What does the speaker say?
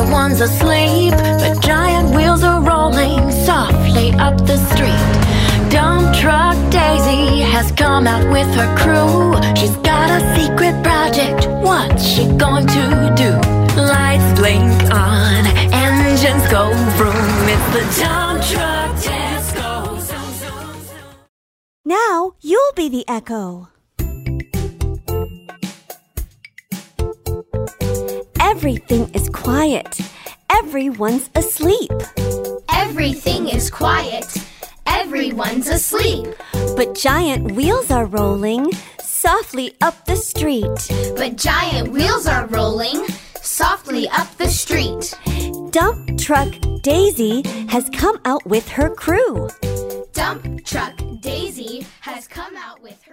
Everyone's asleep, but giant wheels are rolling softly up the street. Dump truck Daisy has come out with her crew. She's got a secret project. What's she going to do? Lights blink on, engines go vroom. It's the dump truck disco. Zoom, zoom, zoom. Now you'll be the echo. Everything is quiet. Everyone's asleep. Everything is quiet. Everyone's asleep. But giant wheels are rolling softly up the street. But giant wheels are rolling softly up the street. Dump truck Daisy has come out with her crew. Dump truck Daisy has come out with her